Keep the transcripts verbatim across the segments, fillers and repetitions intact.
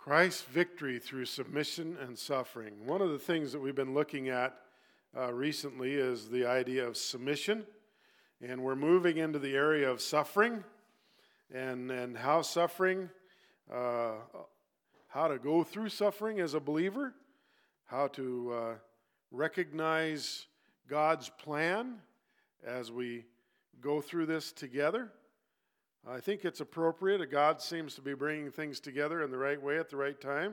Christ's victory through submission and suffering. One of the things that we've been looking at uh, recently is the idea of submission, and we're moving into the area of suffering and, and how suffering, uh, how to go through suffering as a believer, how to uh, recognize God's plan as we go through this together. I think it's appropriate. God seems to be bringing things together in the right way at the right time.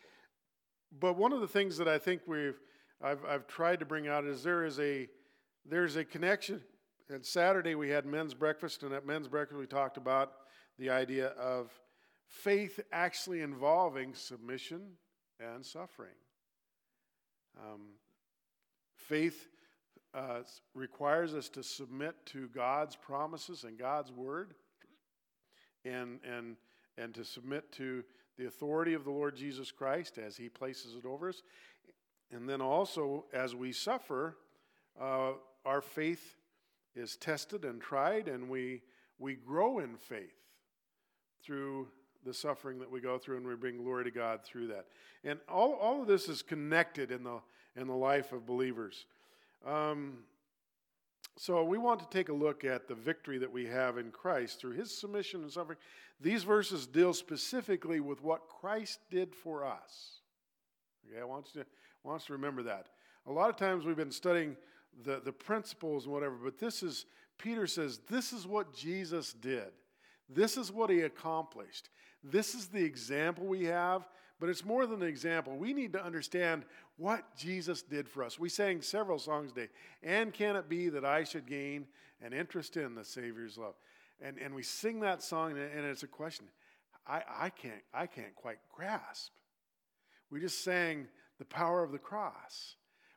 But one of the things that I think we've I've, I've tried to bring out is there is a there's a connection. And Saturday we had men's breakfast, and at men's breakfast we talked about the idea of faith actually involving submission and suffering. Um, faith uh, requires us to submit to God's promises and God's word. And, and, and to submit to the authority of the Lord Jesus Christ as he places it over us. And then also, as we suffer, uh, our faith is tested and tried, and we, we grow in faith through the suffering that we go through, and we bring glory to God through that. And all, all of this is connected in the, in the life of believers. Um, So we want to take a look at the victory that we have in Christ through his submission and suffering. These verses deal specifically with what Christ did for us. Okay, I want you to, I want you to remember that. A lot of times we've been studying the, the principles and whatever, but this is, Peter says, this is what Jesus did. This is what he accomplished. This is the example we have, but it's more than an example. We need to understand what Jesus did for us. We sang several songs today. And can it be that I should gain an interest in the Savior's love? And and we sing that song, and it's a question I, I can't I can't quite grasp. We just sang the power of the cross.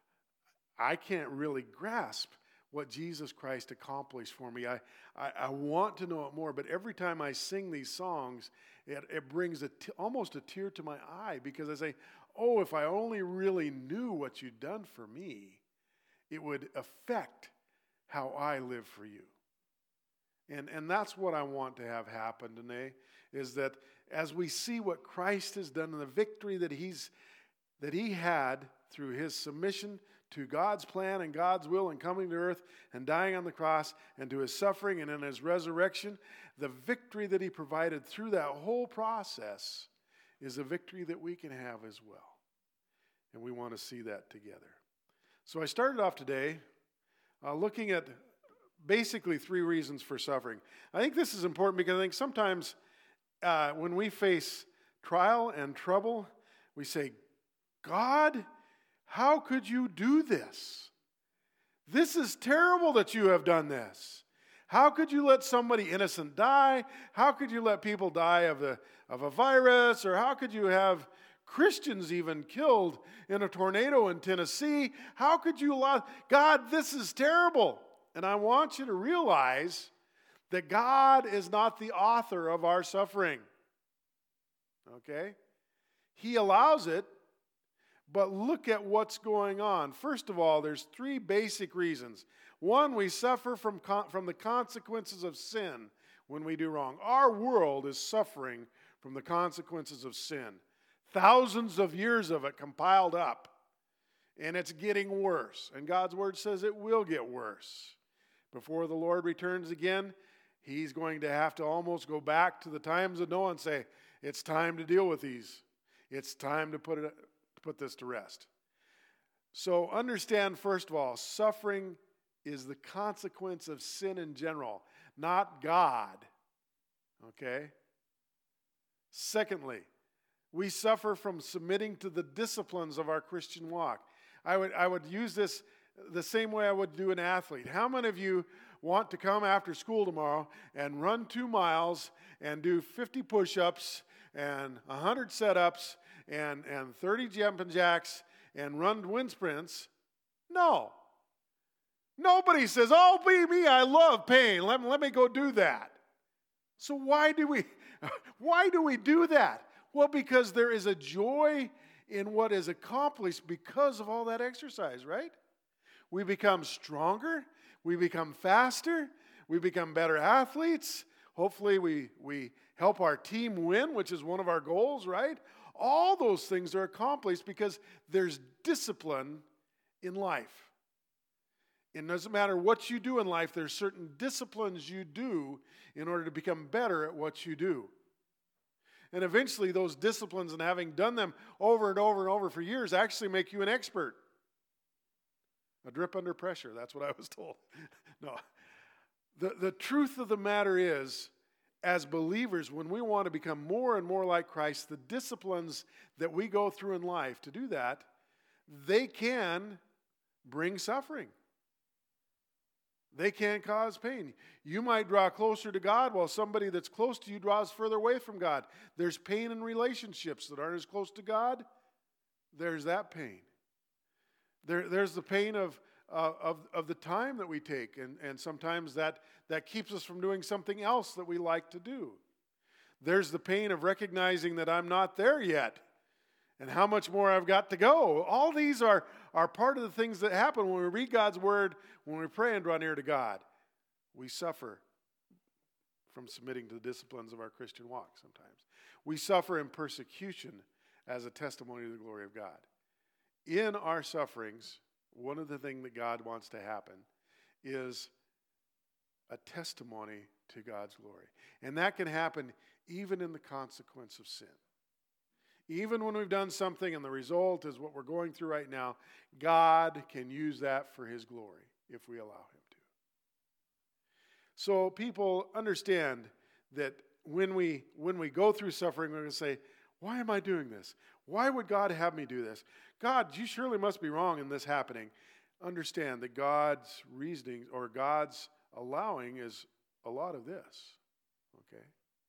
I can't really grasp what Jesus Christ accomplished for me. I, I, I want to know it more, but every time I sing these songs, it, it brings a t- almost a tear to my eye, because I say, oh, if I only really knew what you'd done for me, it would affect how I live for you. And, and that's what I want to have happen today, is that as we see what Christ has done and the victory that he's that he had through his submission to God's plan and God's will and coming to earth and dying on the cross, and to his suffering and in his resurrection, the victory that he provided through that whole process is a victory that we can have as well. And we want to see that together. So I started off today uh, looking at basically three reasons for suffering. I think this is important because I think sometimes uh, when we face trial and trouble, we say, God, how could you do this? This is terrible that you have done this. How could you let somebody innocent die? How could you let people die of a, of a virus? Or how could you have Christians even killed in a tornado in Tennessee? How could you allow... God, this is terrible. And I want you to realize that God is not the author of our suffering. Okay? He allows it. But look at what's going on. First of all, there's three basic reasons. One, we suffer from, con- from the consequences of sin when we do wrong. Our world is suffering from the consequences of sin. Thousands of years of it compiled up. And it's getting worse. And God's word says it will get worse. Before the Lord returns again, he's going to have to almost go back to the times of Noah and say, it's time to deal with these. It's time to put it... put this to rest. So understand, first of all, suffering is the consequence of sin in general, not God. Okay? Secondly, we suffer from submitting to the disciplines of our Christian walk. I would, I would use this the same way I would do an athlete. How many of you want to come after school tomorrow and run two miles and do fifty push-ups and one hundred set-ups and, and thirty jumping jacks and run wind sprints? No. Nobody says, oh, be me, I love pain. Let, let me go do that. So why do we why do we do that? Well, because there is a joy in what is accomplished because of all that exercise, right? We become stronger. We become faster. We become better athletes. Hopefully we, we help our team win, which is one of our goals, right? All those things are accomplished because there's discipline in life. It doesn't matter what you do in life, there's certain disciplines you do in order to become better at what you do. And eventually those disciplines, and having done them over and over and over for years, actually make you an expert. A drip under pressure, that's what I was told. No. The, the truth of the matter is, as believers, when we want to become more and more like Christ, the disciplines that we go through in life to do that, they can bring suffering. They can cause pain. You might draw closer to God while somebody that's close to you draws further away from God. There's pain in relationships that aren't as close to God. There's that pain. There, there's the pain of, uh, of, of the time that we take, and, and sometimes that, that keeps us from doing something else that we like to do. There's the pain of recognizing that I'm not there yet, and how much more I've got to go. All these are, are part of the things that happen when we read God's Word, when we pray and draw near to God. We suffer from submitting to the disciplines of our Christian walk sometimes. We suffer in persecution as a testimony to the glory of God. In our sufferings, one of the things that God wants to happen is a testimony to God's glory. And that can happen even in the consequence of sin. Even when we've done something and the result is what we're going through right now, God can use that for His glory if we allow Him to. So people understand that when we when we go through suffering, we're going to say, why am I doing this? Why would God have me do this? God, you surely must be wrong in this happening. Understand that God's reasoning or God's allowing is a lot of this. Okay?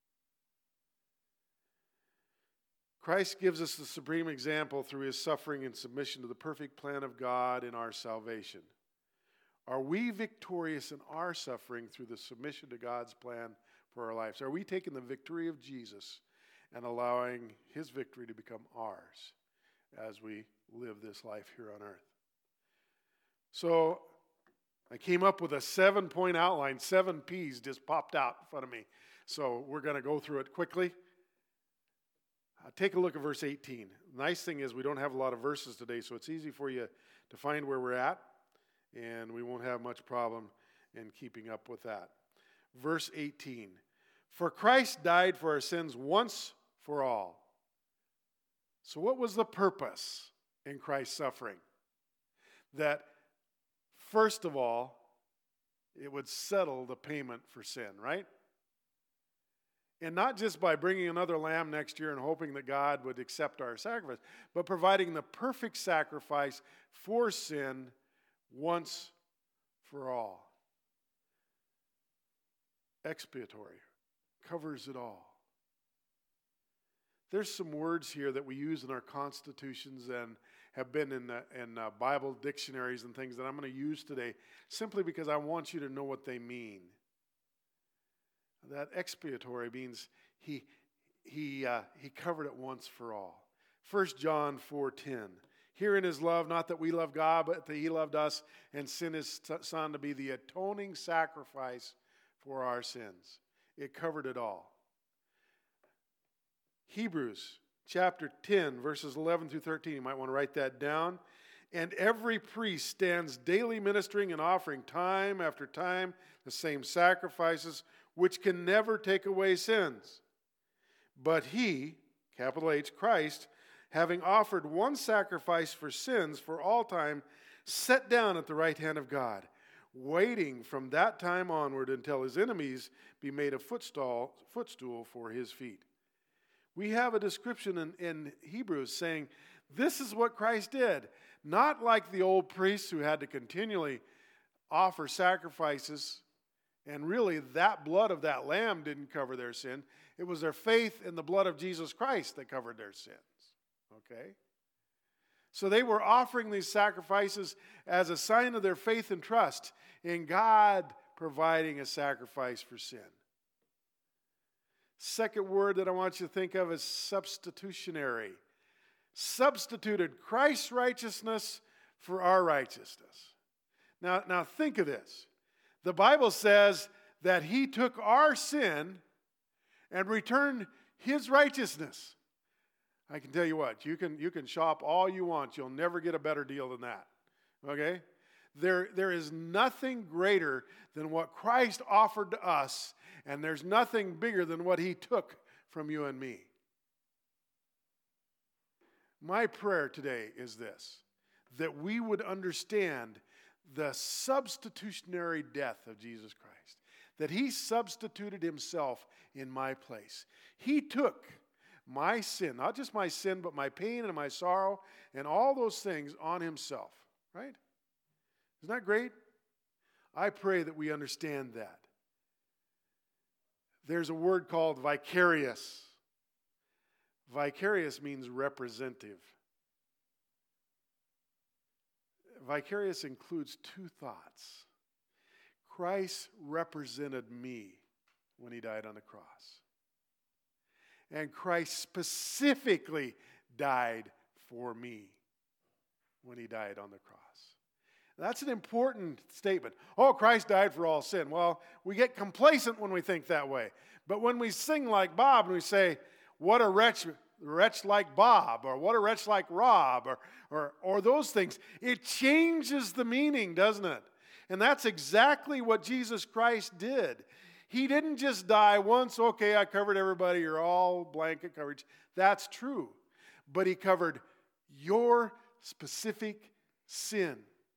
Christ gives us the supreme example through His suffering and submission to the perfect plan of God in our salvation. Are we victorious in our suffering through the submission to God's plan for our lives? Are we taking the victory of Jesus and allowing His victory to become ours as we live this life here on earth? So I came up with a seven-point outline. Seven P's just popped out in front of me. So we're going to go through it quickly. Uh, take a look at verse eighteen. The nice thing is we don't have a lot of verses today, so it's easy for you to find where we're at, and we won't have much problem in keeping up with that. Verse eighteen. For Christ died for our sins once for all. So what was the purpose in Christ's suffering? That, first of all, it would settle the payment for sin, right? And not just by bringing another lamb next year and hoping that God would accept our sacrifice, but providing the perfect sacrifice for sin once for all. Expiatory. Covers it all. There's some words here that we use in our constitutions and have been in, the, in uh, Bible dictionaries and things that I'm going to use today simply because I want you to know what they mean. That expiatory means he, he, uh, he covered it once for all. First John four ten. Herein is love, not that we love God, but that He loved us and sent His Son to be the atoning sacrifice for our sins. It covered it all. Hebrews chapter ten, verses eleven through thirteen. You might want to write that down. And every priest stands daily ministering and offering time after time the same sacrifices, which can never take away sins. But He, capital H, Christ, having offered one sacrifice for sins for all time, sat down at the right hand of God, waiting from that time onward until His enemies be made a footstool, footstool for His feet. We have a description in, in Hebrews saying, this is what Christ did. Not like the old priests who had to continually offer sacrifices, and really that blood of that lamb didn't cover their sin. It was their faith in the blood of Jesus Christ that covered their sins. Okay? So they were offering these sacrifices as a sign of their faith and trust in God providing a sacrifice for sin. Second word that I want you to think of is substitutionary. Substituted Christ's righteousness for our righteousness. Now, now think of this. The Bible says that He took our sin and returned His righteousness. I can tell you what, you can, you can shop all you want. You'll never get a better deal than that. Okay? There, there is nothing greater than what Christ offered to us, and there's nothing bigger than what he took from you and me. My prayer today is this, that we would understand the substitutionary death of Jesus Christ, that he substituted himself in my place. He took my sin, not just my sin, but my pain and my sorrow and all those things on himself, right? Isn't that great? I pray that we understand that. There's a word called vicarious. Vicarious means representative. Vicarious includes two thoughts. Christ represented me when he died on the cross. And Christ specifically died for me when he died on the cross. That's an important statement. Oh, Christ died for all sin. Well, we get complacent when we think that way. But when we sing like Bob and we say, what a wretch, wretch like Bob, or what a wretch like Rob, or, or, or those things, it changes the meaning, doesn't it? And that's exactly what Jesus Christ did. He didn't just die once, okay, I covered everybody, you're all blanket coverage. That's true. But he covered your specific sin.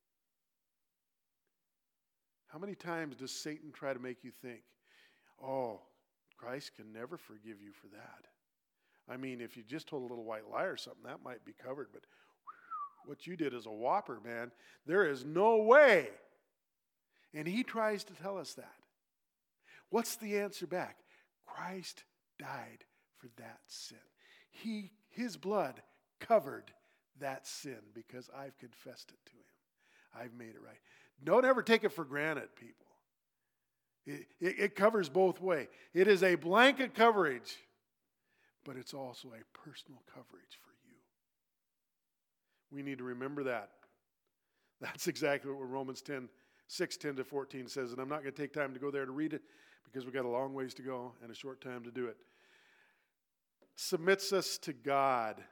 How many times does Satan try to make you think, oh, Christ can never forgive you for that? I mean, if you just told a little white lie or something, that might be covered. But whew, what you did is a whopper, man. There is no way. And he tries to tell us that. What's the answer back? Christ died for that sin. He, his blood covered that sin because I've confessed it to him. I've made it right. Don't ever take it for granted, people. It, it, it covers both ways. It is a blanket coverage, but it's also a personal coverage for you. We need to remember that. That's exactly what Romans ten, six, ten to fourteen says, and I'm not going to take time to go there to read it because we've got a long ways to go and a short time to do it. Submits us to God.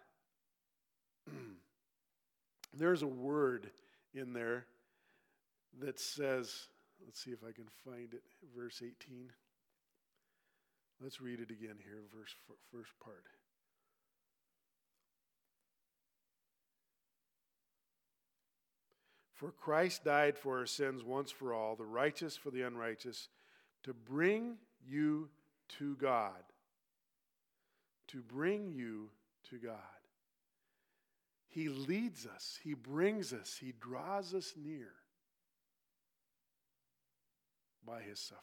There's a word in there that says, let's see if I can find it, verse eighteen. Let's read it again here, verse first part. For Christ died for our sins once for all, the righteous for the unrighteous, to bring you to God. To bring you to God. He leads us, he brings us, he draws us near by his suffering.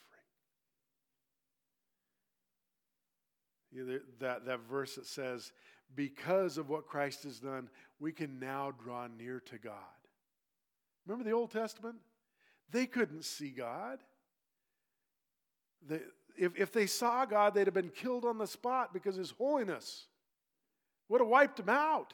You know, that, that verse that says, because of what Christ has done, we can now draw near to God. Remember the Old Testament? They couldn't see God. They, if, if they saw God, they'd have been killed on the spot because his holiness would have wiped them out.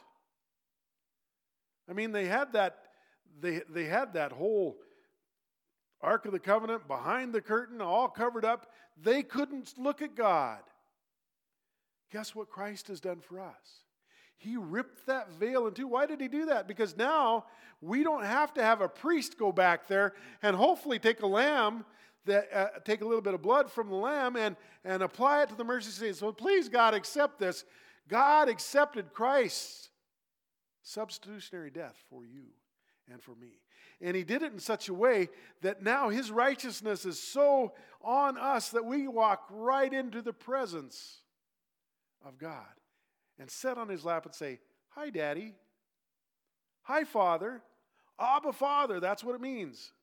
I mean, they had that, they, they had that whole Ark of the Covenant behind the curtain, all covered up. They couldn't look at God. Guess what Christ has done for us? He ripped that veil in two. Why did he do that? Because now we don't have to have a priest go back there and hopefully take a lamb, that uh, take a little bit of blood from the lamb and, and apply it to the mercy seat. So please, God, accept this. God accepted Christ's substitutionary death for you and for me. And he did it in such a way that now his righteousness is so on us that we walk right into the presence of God and sit on his lap and say, hi, Daddy. Hi, Father. Abba, Father. That's what it means.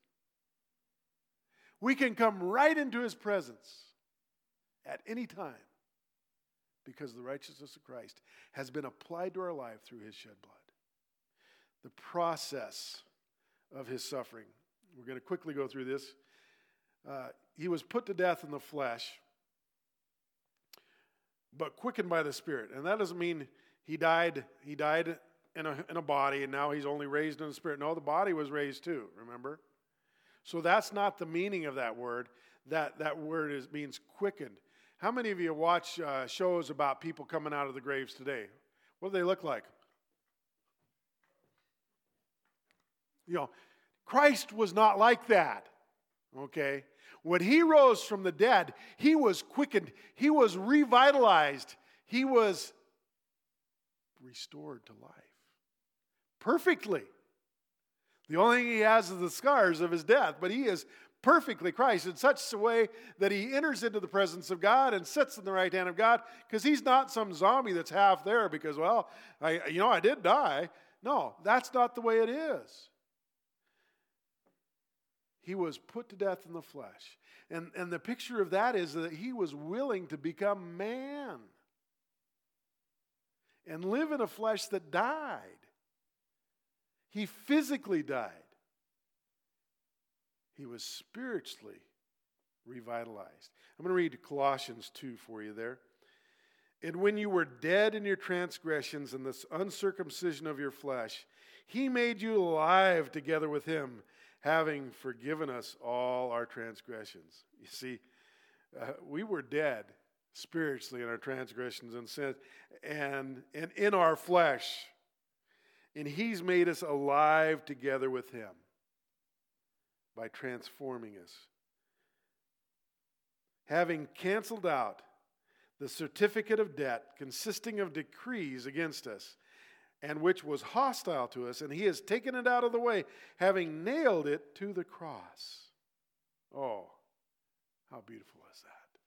We can come right into his presence at any time because the righteousness of Christ has been applied to our life through his shed blood. The process of his suffering. We're going to quickly go through this. Uh, he was put to death in the flesh, but quickened by the Spirit. And that doesn't mean he died, he died in a, in a body and now he's only raised in the Spirit. No, the body was raised too, remember? So that's not the meaning of that word. That, that word is, means quickened. How many of you watch uh, shows about people coming out of the graves today? What do they look like? You know, Christ was not like that. Okay? When he rose from the dead, he was quickened. He was revitalized. He was restored to life. Perfectly. The only thing he has is the scars of his death, but he is perfectly Christ in such a way that he enters into the presence of God and sits in the right hand of God, because he's not some zombie that's half there because, well, I, you know, I did die. No, that's not the way it is. He was put to death in the flesh. And, and the picture of that is that he was willing to become man and live in a flesh that died. He physically died. He was spiritually revitalized. I'm going to read Colossians two for you there. And when you were dead in your transgressions and the uncircumcision of your flesh, he made you alive together with him, having forgiven us all our transgressions. You see, uh, we were dead spiritually in our transgressions and sins and, and in our flesh. And he's made us alive together with him by transforming us. Having canceled out the certificate of debt consisting of decrees against us, and which was hostile to us, and he has taken it out of the way, having nailed it to the cross. Oh, how beautiful is that?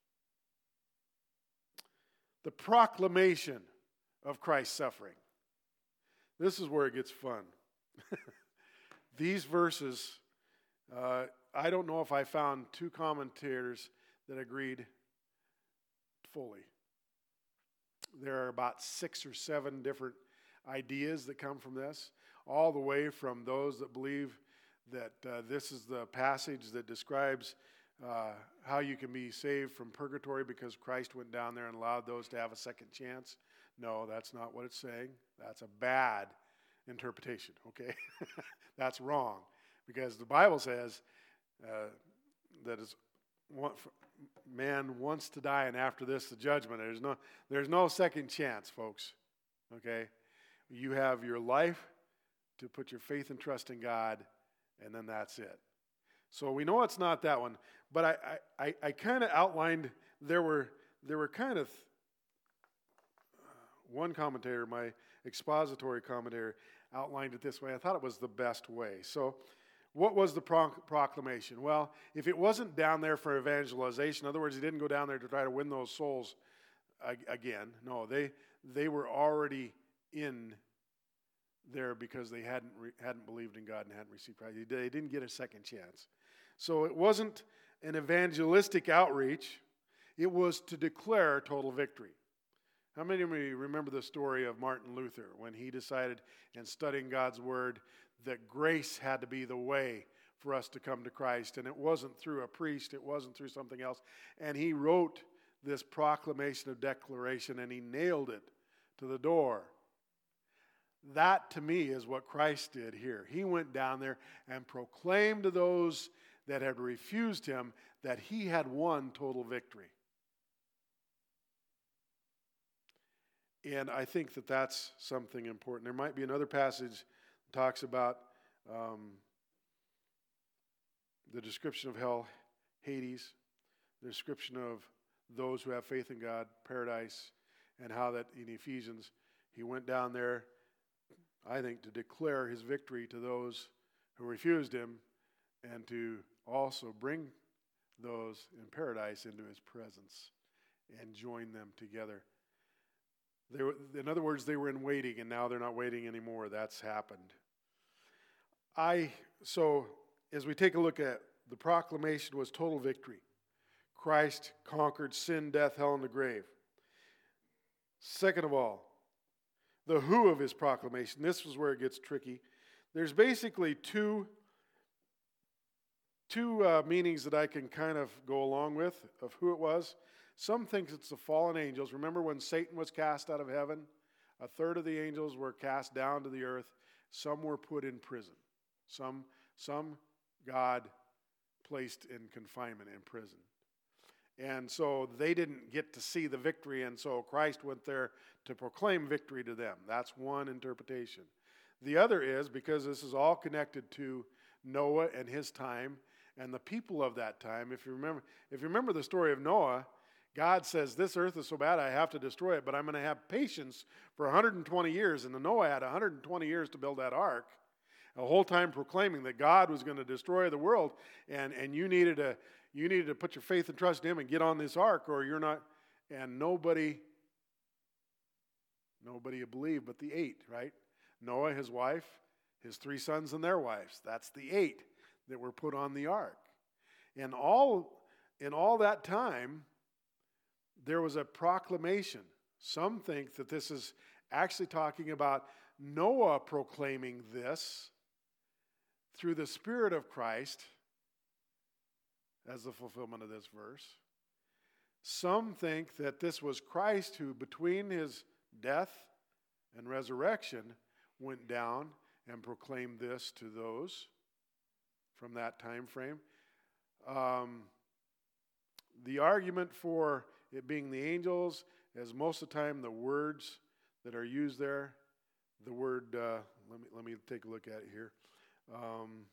The proclamation of Christ's suffering. This is where it gets fun. These verses, uh, I don't know if I found two commentators that agreed fully. There are about six or seven different ideas that come from this, all the way from those that believe that uh, this is the passage that describes uh, how you can be saved from purgatory because Christ went down there and allowed those to have a second chance. No, that's not what it's saying. That's a bad interpretation, okay? That's wrong, because the Bible says uh, that is one, man wants to die, and after this, the judgment. There's no, there's no second chance, folks, okay? You have your life to put your faith and trust in God, and then that's it. So we know it's not that one, but I, I, I, I kind of outlined, there were, there were kind of, uh, one commentator, my expository commentator, outlined it this way. I thought it was the best way. So what was the pro- proclamation? Well, if it wasn't down there for evangelization, in other words, he didn't go down there to try to win those souls uh, again. No, they they were already in there because they hadn't re- hadn't believed in God and hadn't received Christ. They didn't get a second chance. So it wasn't an evangelistic outreach. It was to declare total victory. How many of you remember the story of Martin Luther when he decided, in studying God's Word, that grace had to be the way for us to come to Christ, and it wasn't through a priest, it wasn't through something else, and he wrote this proclamation of declaration, and he nailed it to the door. That, to me, is what Christ did here. He went down there and proclaimed to those that had refused him that he had won total victory. And I think that that's something important. There might be another passage that talks about um, the description of hell, Hades, the description of those who have faith in God, paradise, and how that in Ephesians, he went down there, I think, to declare his victory to those who refused him and to also bring those in paradise into his presence and join them together. They were, in other words, they were in waiting, and now they're not waiting anymore. That's happened. I so as we take a look at the proclamation was total victory. Christ conquered sin, death, hell, and the grave. Second of all, the who of his proclamation. This was where it gets tricky. There's basically two, two uh, meanings that I can kind of go along with of who it was. Some think it's the fallen angels. Remember when Satan was cast out of heaven? A third of the angels were cast down to the earth. Some were put in prison. Some, some God placed in confinement in prison. And so they didn't get to see the victory, and so Christ went there to proclaim victory to them. That's one interpretation. The other is, because this is all connected to Noah and his time and the people of that time. If you remember, if you remember the story of Noah, God says, this earth is so bad I have to destroy it, but I'm going to have patience for one hundred twenty years. And the Noah had one hundred twenty years to build that ark, the whole time proclaiming that God was going to destroy the world, and, and you needed to you needed to put your faith and trust in Him and get on this ark, or you're not. And nobody, nobody believed but the eight, right? Noah, his wife, his three sons and their wives. That's the eight that were put on the ark. And all in all that time, there was a proclamation. Some think that this is actually talking about Noah proclaiming this through the Spirit of Christ as the fulfillment of this verse. Some think that this was Christ who, between his death and resurrection, went down and proclaimed this to those from that time frame. Um, the argument for it being the angels is most of the time the words that are used there. The word, uh, let me let me take a look at it here. Um,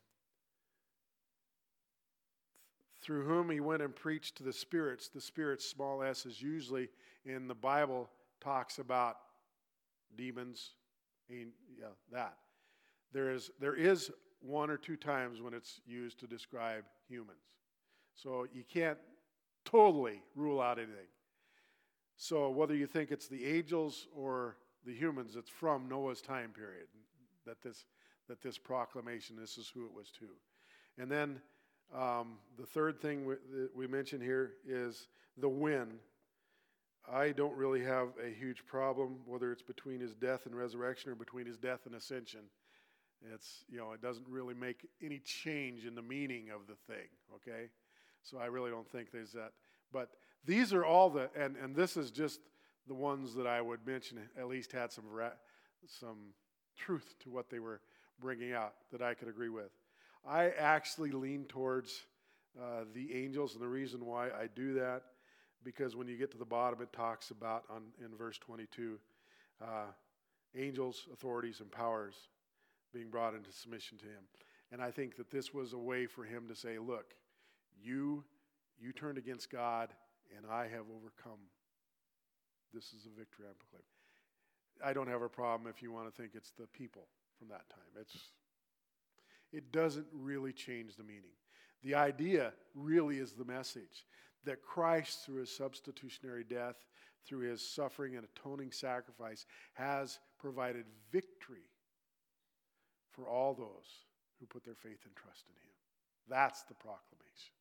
through whom he went and preached to the spirits. The spirits, small s, is usually in the Bible talks about demons. And, yeah, that. There is there is one or two times when it's used to describe humans. So you can't totally rule out anything. So whether you think it's the angels or the humans, it's from Noah's time period that this that this proclamation, this is who it was to. And then um, the third thing we, that we mentioned here is the when. I don't really have a huge problem whether it's between his death and resurrection or between his death and ascension. It's, you know, it doesn't really make any change in the meaning of the thing, okay? So I really don't think there's that. But these are all the, and, and this is just the ones that I would mention at least had some some truth to what they were bringing out that I could agree with. I actually lean towards uh, the angels, and the reason why I do that, because when you get to the bottom, it talks about, on in verse twenty-two, uh, angels, authorities, and powers being brought into submission to him. And I think that this was a way for him to say, look, you you turned against God, and I have overcome. This is a victory I'm proclaiming. I don't have a problem if you want to think it's the people from that time. It's it doesn't really change the meaning. The idea really is the message that Christ, through his substitutionary death, through his suffering and atoning sacrifice, has provided victory for all those who put their faith and trust in him. That's the proclamation.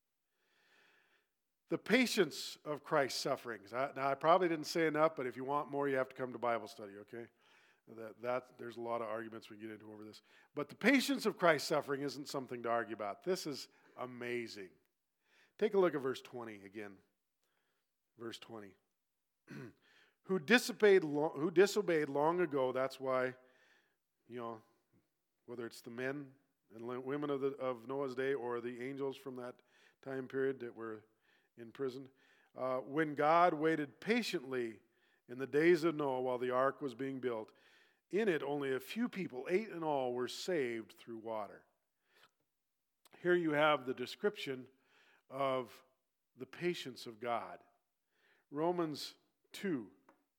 The patience of Christ's sufferings. I, now, I probably didn't say enough, but if you want more, you have to come to Bible study, okay? That, that there's a lot of arguments we get into over this. But the patience of Christ's suffering isn't something to argue about. This is amazing. Take a look at verse twenty again. Verse twenty. who disobeyed long, who disobeyed long ago, that's why, you know, whether it's the men and women of, the, of Noah's day or the angels from that time period that were in prison, uh, when God waited patiently in the days of Noah while the ark was being built, in it only a few people, eight in all, were saved through water. Here you have the description of the patience of God. Romans two,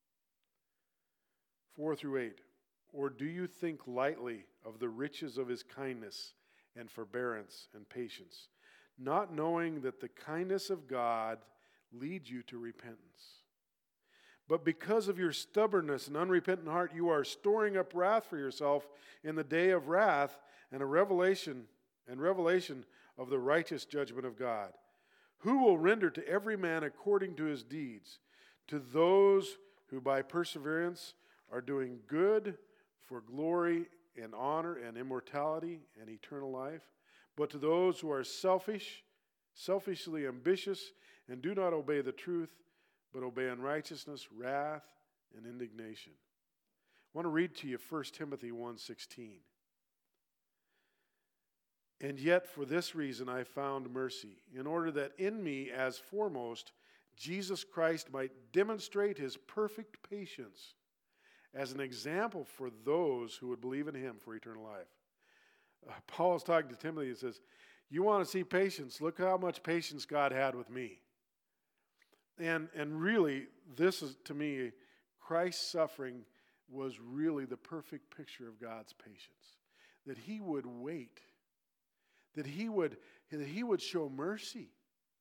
four through eight. Or do you think lightly of the riches of his kindness and forbearance and patience, not knowing that the kindness of God leads you to repentance? But because of your stubbornness and unrepentant heart, you are storing up wrath for yourself in the day of wrath and a revelation and revelation of the righteous judgment of God, who will render to every man according to his deeds, to those who by perseverance are doing good for glory and honor and immortality and eternal life, but to those who are selfish, selfishly ambitious, and do not obey the truth, but obey unrighteousness, wrath, and indignation. I want to read to you First Timothy one sixteen. And yet for this reason I found mercy, in order that in me as foremost Jesus Christ might demonstrate his perfect patience as an example for those who would believe in him for eternal life. Uh, Paul is talking to Timothy and says, you want to see patience? Look how much patience God had with me. And, and really, this is, to me, Christ's suffering was really the perfect picture of God's patience. That he would wait. That he would, that he would show mercy.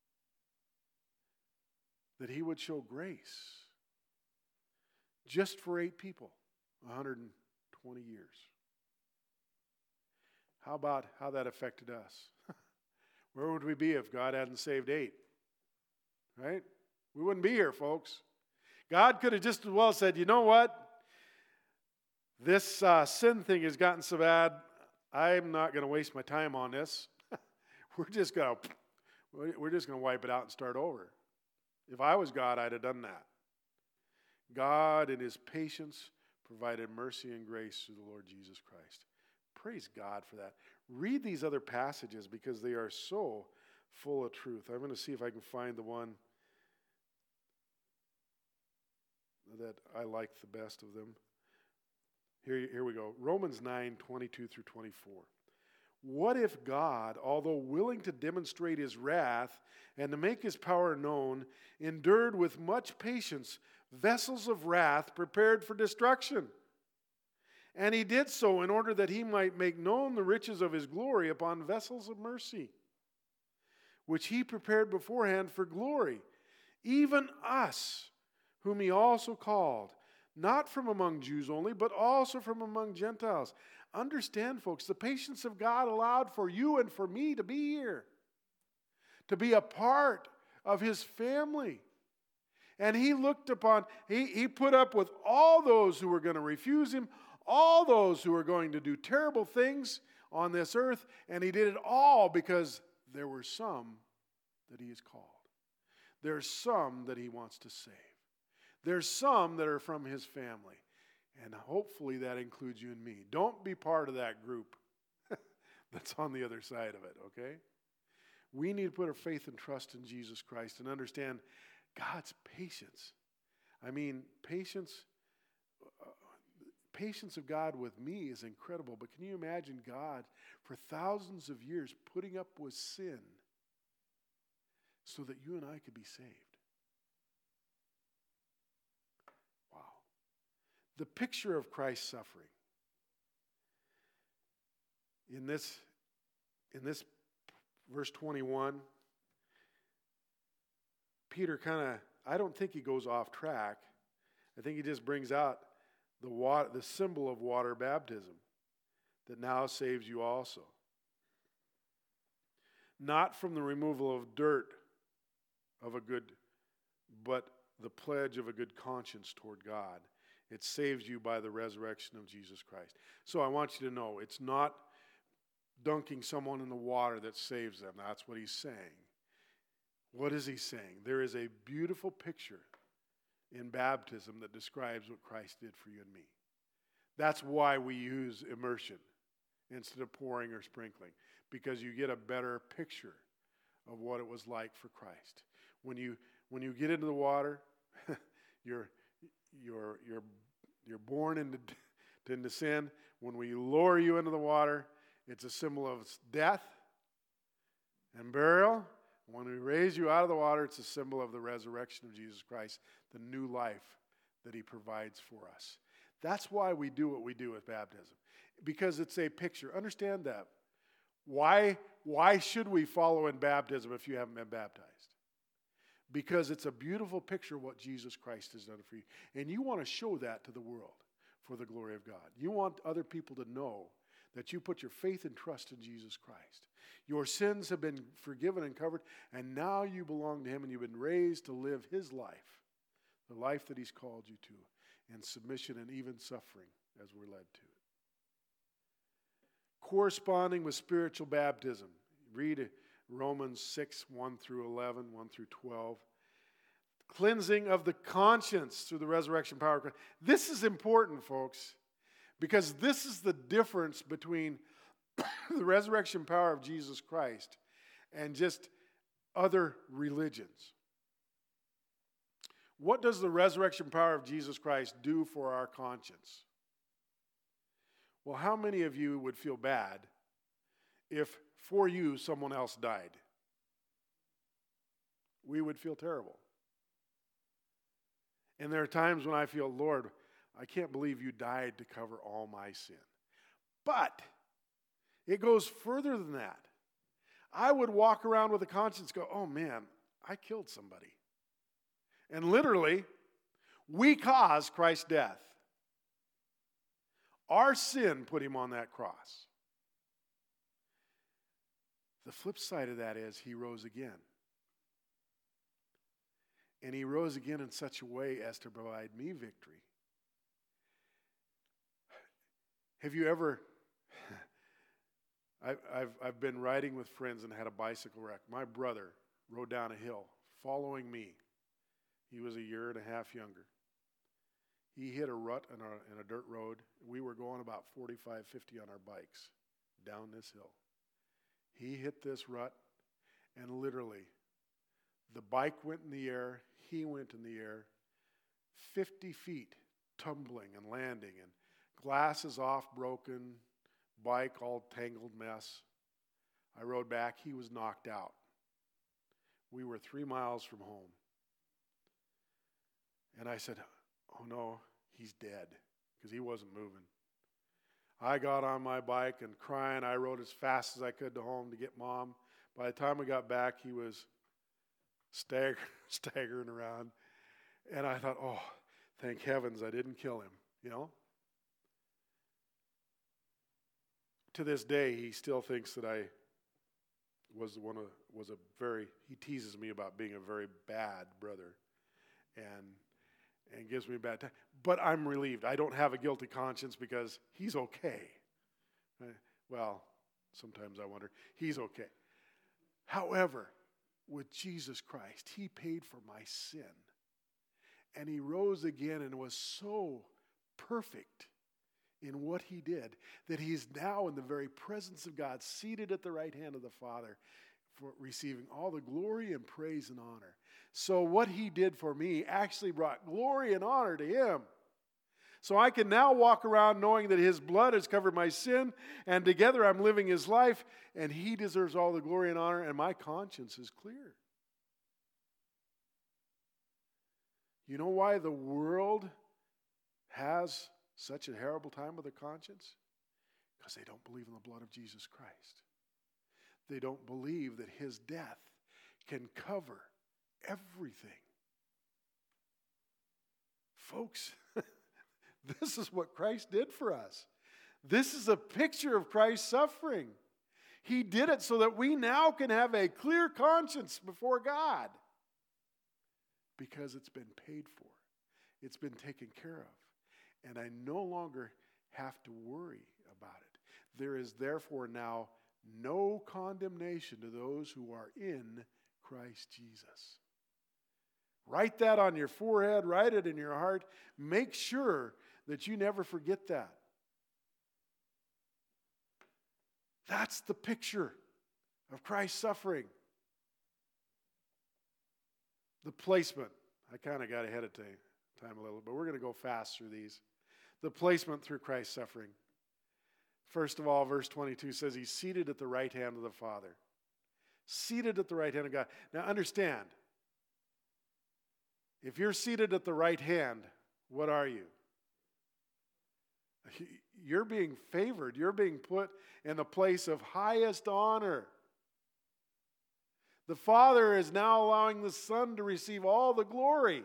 That he would show grace. Just for eight people, one hundred twenty years. How about how that affected us? Where would we be if God hadn't saved eight? Right? We wouldn't be here, folks. God could have just as well said, you know what? This uh, sin thing has gotten so bad, I'm not going to waste my time on this. We're just going to we're just going to wipe it out and start over. If I was God, I'd have done that. God, in his patience, provided mercy and grace through the Lord Jesus Christ. Praise God for that. Read these other passages because they are so full of truth. I'm going to see if I can find the one that I like the best of them. Here, here we go. Romans nine, twenty-two through twenty-four. What if God, although willing to demonstrate his wrath and to make his power known, endured with much patience vessels of wrath prepared for destruction? And he did so in order that he might make known the riches of his glory upon vessels of mercy, which he prepared beforehand for glory, even us, whom he also called, not from among Jews only, but also from among Gentiles. Understand, folks, the patience of God allowed for you and for me to be here, to be a part of his family. And he looked upon, he, he put up with all those who were going to refuse him, all those who were going to do terrible things on this earth, and he did it all because there were some that he has called. There's some that he wants to save. There's some that are from his family. And hopefully that includes you and me. Don't be part of that group that's on the other side of it, okay? We need to put our faith and trust in Jesus Christ and understand God's patience. I mean, patience, uh, patience of God with me is incredible. But can you imagine God for thousands of years putting up with sin so that you and I could be saved? The picture of Christ's suffering. In this, in this verse twenty-one, Peter kind of, I don't think he goes off track. I think he just brings out the water, the symbol of water baptism that now saves you also. Not from the removal of dirt of a good, but the pledge of a good conscience toward God. It saves you by the resurrection of Jesus Christ. So I want you to know, it's not dunking someone in the water that saves them. That's what he's saying. What is he saying? There is a beautiful picture in baptism that describes what Christ did for you and me. That's why we use immersion instead of pouring or sprinkling, because you get a better picture of what it was like for Christ. When you when you get into the water, you're You're, you're, you're born into, into sin. When we lower you into the water, it's a symbol of death and burial. When we raise you out of the water, it's a symbol of the resurrection of Jesus Christ, the new life that he provides for us. That's why we do what we do with baptism, because it's a picture. Understand that. Why, why should we follow in baptism if you haven't been baptized? Because it's a beautiful picture of what Jesus Christ has done for you. And you want to show that to the world for the glory of God. You want other people to know that you put your faith and trust in Jesus Christ. Your sins have been forgiven and covered, and now you belong to him, and you've been raised to live his life, the life that he's called you to, in submission and even suffering as we're led to it. Corresponding with spiritual baptism. Read Romans six, one through eleven, one through twelve. Cleansing of the conscience through the resurrection power of Christ. This is important, folks, because this is the difference between the resurrection power of Jesus Christ and just other religions. What does the resurrection power of Jesus Christ do for our conscience? Well, how many of you would feel bad if for you someone else died? We would feel terrible. And there are times when I feel, Lord, I can't believe you died to cover all my sin. But it goes further than that. I would walk around with a conscience go, oh man, I killed somebody. And literally, we caused Christ's death. Our sin put him on that cross. The flip side of that is he rose again. And he rose again in such a way as to provide me victory. Have you ever, I've, I've, I've been riding with friends and had a bicycle wreck. My brother rode down a hill following me. He was a year and a half younger. He hit a rut in a, in a dirt road. We were going about forty-five, fifty on our bikes down this hill. He hit this rut, and literally, the bike went in the air, he went in the air, fifty feet tumbling and landing, and glasses off, broken, bike all tangled mess. I rode back, he was knocked out. We were three miles from home. And I said, oh no, he's dead, because he wasn't moving. I got on my bike and crying, I rode as fast as I could to home to get Mom. By the time we got back, he was stagger, staggering around. And I thought, oh, thank heavens I didn't kill him, you know. To this day, he still thinks that I was one of, was a very, he teases me about being a very bad brother. And and gives me a bad time. But I'm relieved. I don't have a guilty conscience because he's okay. Well, sometimes I wonder. He's okay. However, with Jesus Christ, he paid for my sin. And he rose again and was so perfect in what he did that he is now in the very presence of God, seated at the right hand of the Father, for receiving all the glory and praise and honor. So what he did for me actually brought glory and honor to him. So I can now walk around knowing that his blood has covered my sin, and together I'm living his life, and he deserves all the glory and honor, and my conscience is clear. You know why the world has such a terrible time with their conscience? Because they don't believe in the blood of Jesus Christ. They don't believe that his death can cover everything. Folks, this is what Christ did for us. This is a picture of Christ's suffering. He did it so that we now can have a clear conscience before God. Because it's been paid for. It's been taken care of. And I no longer have to worry about it. There is therefore now no condemnation to those who are in Christ Jesus. Write that on your forehead, write it in your heart. Make sure that you never forget that. That's the picture of Christ's suffering. The placement. I kind of got ahead of time a little, but we're going to go fast through these. The placement through Christ's suffering. First of all, verse twenty-two says he's seated at the right hand of the Father. Seated at the right hand of God. Now understand, if you're seated at the right hand, what are you? You're being favored. You're being put in the place of highest honor. The Father is now allowing the Son to receive all the glory.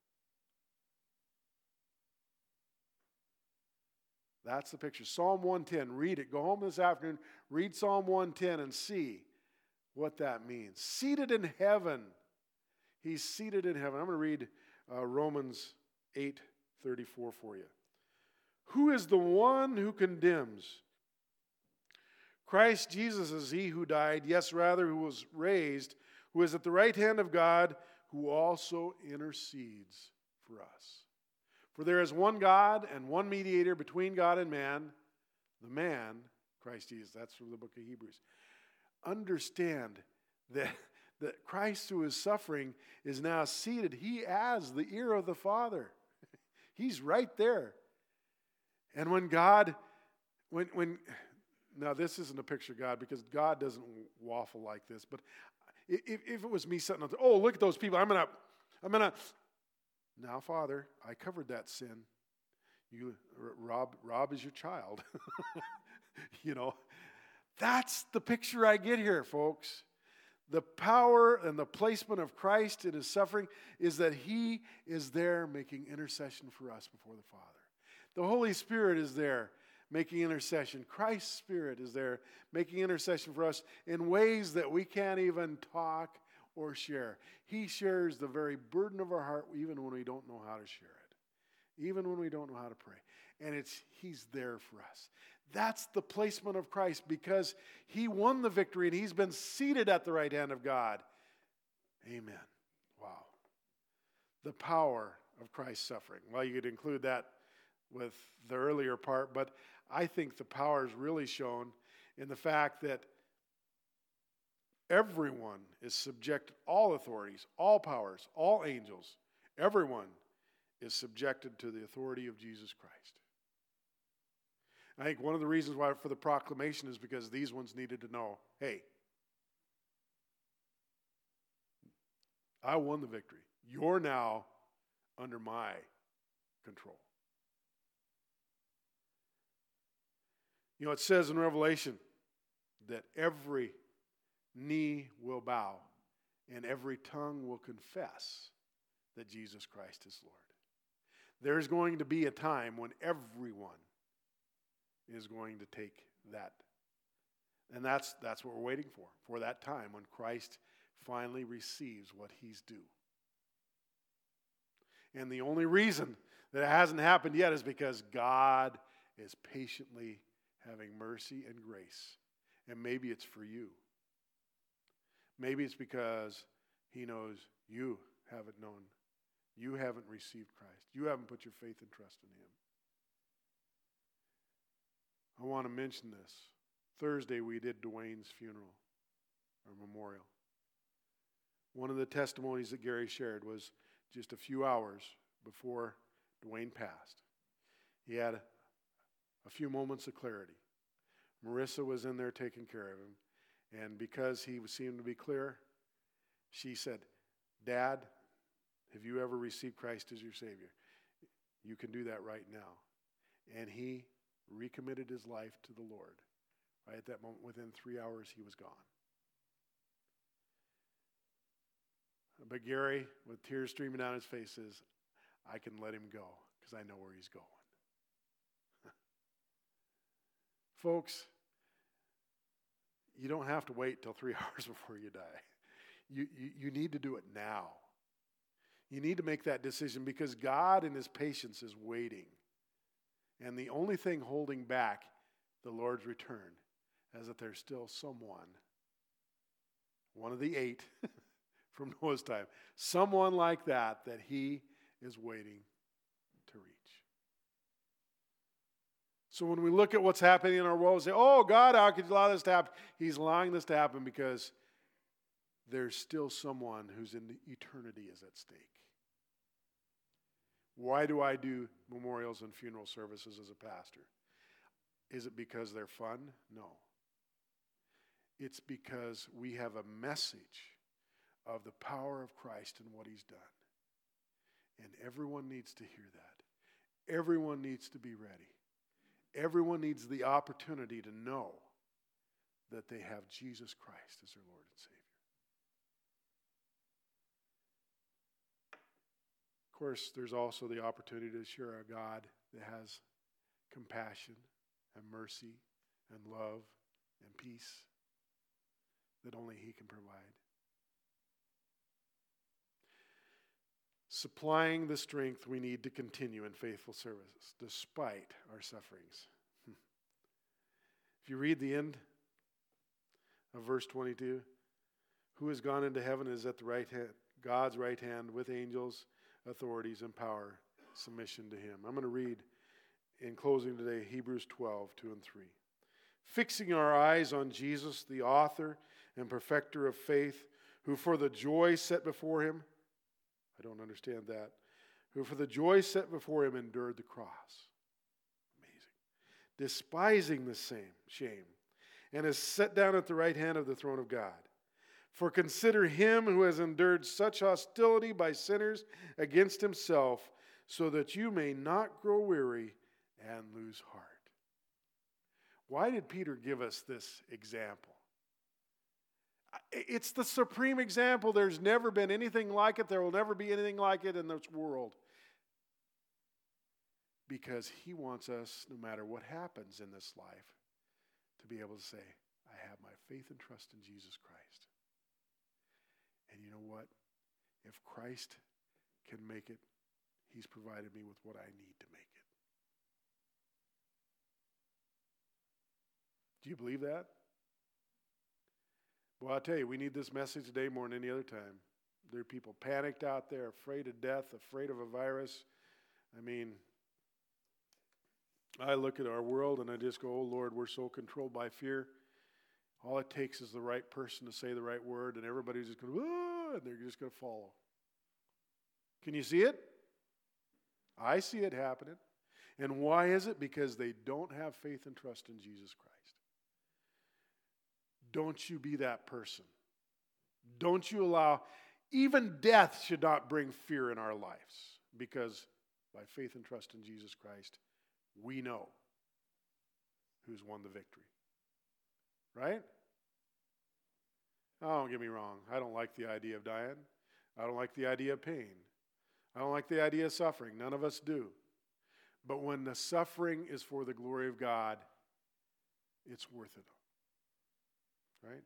That's the picture. Psalm one ten, read it. Go home this afternoon, read Psalm one ten and see what that means. Seated in heaven. He's seated in heaven. I'm going to read uh, Romans eight thirty-four for you. Who is the one who condemns? Christ Jesus is he who died, yes, rather, who was raised, who is at the right hand of God, who also intercedes for us. For there is one God and one mediator between God and man, the man, Christ Jesus. That's from the book of Hebrews. Understand that, that Christ who is suffering is now seated. He has the ear of the Father. He's right there. And when God, when, when, now this isn't a picture of God because God doesn't waffle like this, but if, if it was me sitting on, oh, look at those people, I'm going to, I'm going to, now Father, I covered that sin. You, Rob, Rob is your child. You know, that's the picture I get here, folks. The power and the placement of Christ in his suffering is that he is there making intercession for us before the Father. The Holy Spirit is there making intercession. Christ's Spirit is there making intercession for us in ways that we can't even talk or share. He shares the very burden of our heart even when we don't know how to share it, even when we don't know how to pray. And it's he's there for us. That's the placement of Christ because he won the victory and he's been seated at the right hand of God. Amen. Wow. The power of Christ's suffering. Well, you could include that with the earlier part, but I think the power is really shown in the fact that everyone is subjected, all authorities, all powers, all angels, everyone is subjected to the authority of Jesus Christ. I think one of the reasons why for the proclamation is because these ones needed to know, hey, I won the victory. You're now under my control. You know, it says in Revelation that every knee will bow and every tongue will confess that Jesus Christ is Lord. There's going to be a time when everyone is going to take that. And that's, that's what we're waiting for, for that time when Christ finally receives what he's due. And the only reason that it hasn't happened yet is because God is patiently having mercy and grace. And maybe it's for you. Maybe it's because he knows you haven't known, you haven't received Christ. You haven't put your faith and trust in him. I want to mention this. Thursday we did Dwayne's funeral, or memorial. One of the testimonies that Gary shared was just a few hours before Dwayne passed. He had a, a few moments of clarity. Marissa was in there taking care of him, and because he seemed to be clear, she said, Dad, have you ever received Christ as your Savior? You can do that right now. And he recommitted his life to the Lord. Right at that moment, within three hours, he was gone. But Gary, with tears streaming down his face, says, I can let him go because I know where he's going. Folks, you don't have to wait till three hours before you die. You, you, you need to do it now. You need to make that decision because God in his patience is waiting. And the only thing holding back the Lord's return is that there's still someone, one of the eight from Noah's time, someone like that that he is waiting to reach. So when we look at what's happening in our world and say, oh, God, how could you allow this to happen? He's allowing this to happen because there's still someone who's in eternity is at stake. Why do I do memorials and funeral services as a pastor? Is it because they're fun? No. It's because we have a message of the power of Christ and what he's done. And everyone needs to hear that. Everyone needs to be ready. Everyone needs the opportunity to know that they have Jesus Christ as their Lord and Savior. Of course, there's also the opportunity to share a God that has compassion and mercy and love and peace that only he can provide. Supplying the strength we need to continue in faithful services despite our sufferings. If you read the end of verse twenty-two, who has gone into heaven is at the right hand, God's right hand with angels, authorities, and power, submission to him. I'm going to read in closing today Hebrews twelve, two and three. fixing our eyes on Jesus, the author and perfecter of faith, who for the joy set before him, I don't understand that, who for the joy set before him endured the cross. Amazing. Despising the same shame, and is set down at the right hand of the throne of God. For consider him who has endured such hostility by sinners against himself, so that you may not grow weary and lose heart. Why did Peter give us this example? It's the supreme example. There's never been anything like it. There will never be anything like it in this world. Because he wants us, no matter what happens in this life, to be able to say, I have my faith and trust in Jesus Christ. And you know what? If Christ can make it, he's provided me with what I need to make it. Do you believe that? Well, I'll tell you, we need this message today more than any other time. There are people panicked out there, afraid of death, afraid of a virus. I mean, I look at our world and I just go, oh Lord, we're so controlled by fear. All it takes is the right person to say the right word, and everybody's just going, ah, and they're just going to follow. Can you see it? I see it happening. And why is it? Because they don't have faith and trust in Jesus Christ. Don't you be that person. Don't you allow, even death should not bring fear in our lives, because by faith and trust in Jesus Christ, we know who's won the victory. Right? Oh, don't get me wrong. I don't like the idea of dying. I don't like the idea of pain. I don't like the idea of suffering. None of us do. But when the suffering is for the glory of God, it's worth it. Right?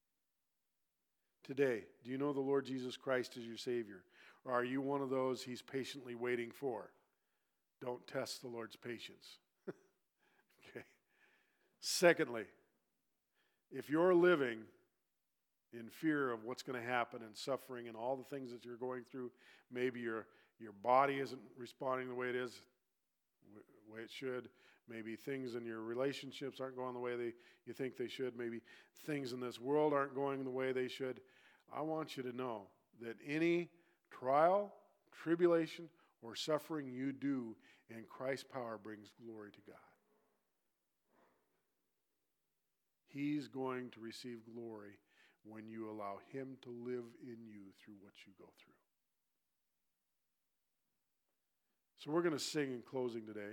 Today, do you know the Lord Jesus Christ as your Savior? Or are you one of those he's patiently waiting for? Don't test the Lord's patience. Okay. Secondly, if you're living in fear of what's going to happen and suffering and all the things that you're going through, maybe your, your body isn't responding the way it is, the way it should. Maybe things in your relationships aren't going the way they, you think they should. Maybe things in this world aren't going the way they should. I want you to know that any trial, tribulation, or suffering you do in Christ's power brings glory to God. He's going to receive glory when you allow him to live in you through what you go through. So we're going to sing in closing today.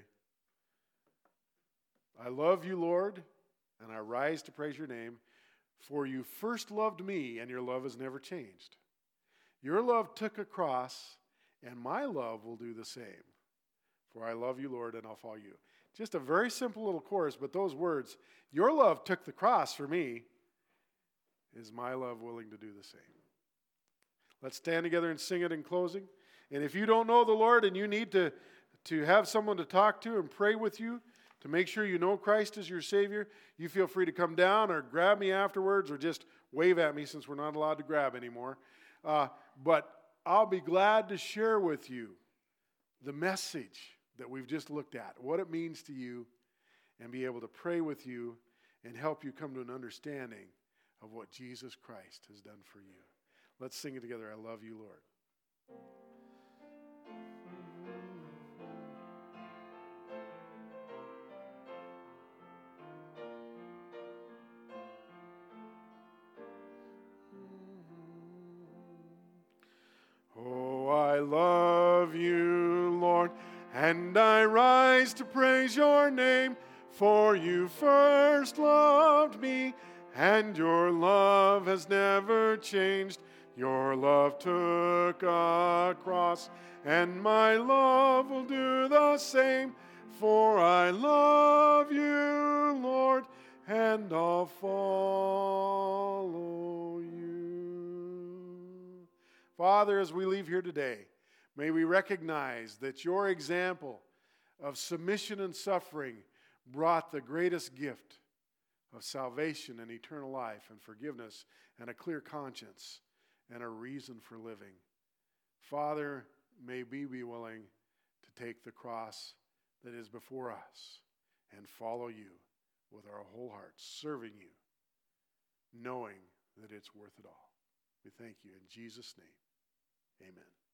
I love you, Lord, and I rise to praise your name, for you first loved me, and your love has never changed. Your love took a cross, and my love will do the same. For I love you, Lord, and I'll follow you. Just a very simple little chorus, but those words, your love took the cross for me, is my love willing to do the same? Let's stand together and sing it in closing. And if you don't know the Lord and you need to, to have someone to talk to and pray with you, to make sure you know Christ as your Savior, you feel free to come down or grab me afterwards or just wave at me, since we're not allowed to grab anymore. Uh, but I'll be glad to share with you the message that we've just looked at, what it means to you, and be able to pray with you and help you come to an understanding of what Jesus Christ has done for you. Let's sing it together. I love you, Lord. Oh, I love you, Lord, and I rise to praise your name, for you first loved me, and your love has never changed. Your love took a cross, and my love will do the same, for I love you, Lord, and I'll follow you. Father, as we leave here today, may we recognize that your example of submission and suffering brought the greatest gift of salvation and eternal life and forgiveness and a clear conscience and a reason for living. Father, may we be willing to take the cross that is before us and follow you with our whole hearts, serving you, knowing that it's worth it all. We thank you in Jesus' name. Amen.